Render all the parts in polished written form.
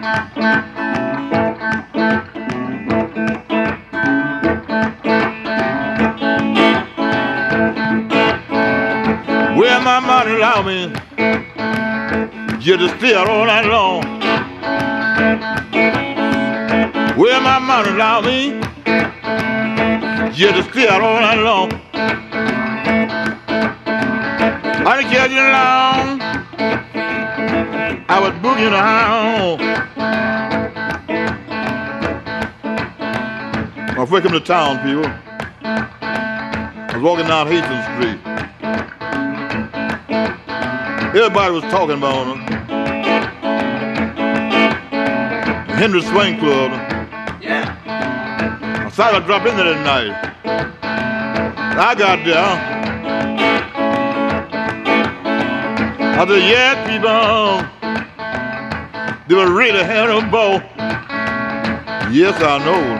Well, my money allow me just to stay out all night long. Well, my money allow me just to stay out all night long. I didn't catch it long. I was boogieing around. I first came to town, people. I was walking down Hastings Street. Everybody was talking about him. Henry Swing Club. Yeah. I decided I'd drop in there that night. I got there. I said, yeah, people, they were really having a ball. Yes, I know.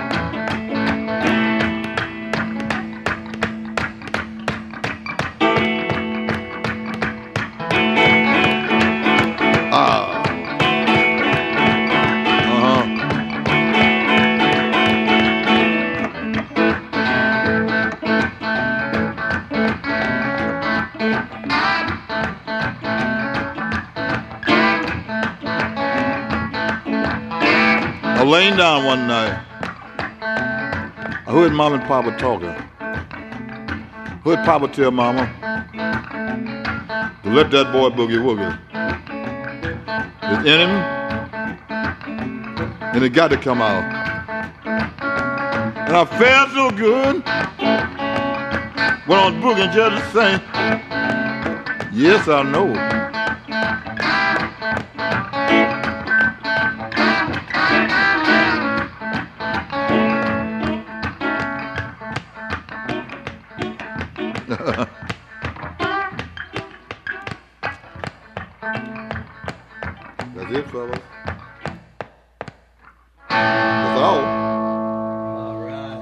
I was laying down one night. I heard Mom and Papa talking. Heard Papa tell Mama to let that boy boogie woogie. It's in him, and it got to come out. And I felt so good when I was boogieing just the same. Yes, I know. That's it, fellas. That's all. All right.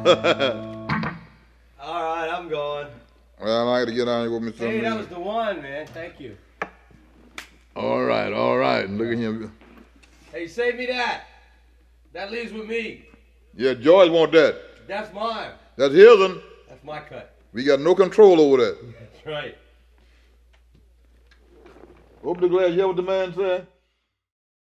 All right, I'm going. Well, I got to get on here with me. Hey, that was the one, man. Thank you. All right, all right. Look at him. Hey, save me that. That leaves with me. Yeah, George want that. That's mine. That's his one. That's my cut. We got no control over that. That's right. Hope the glad you hear what the man said.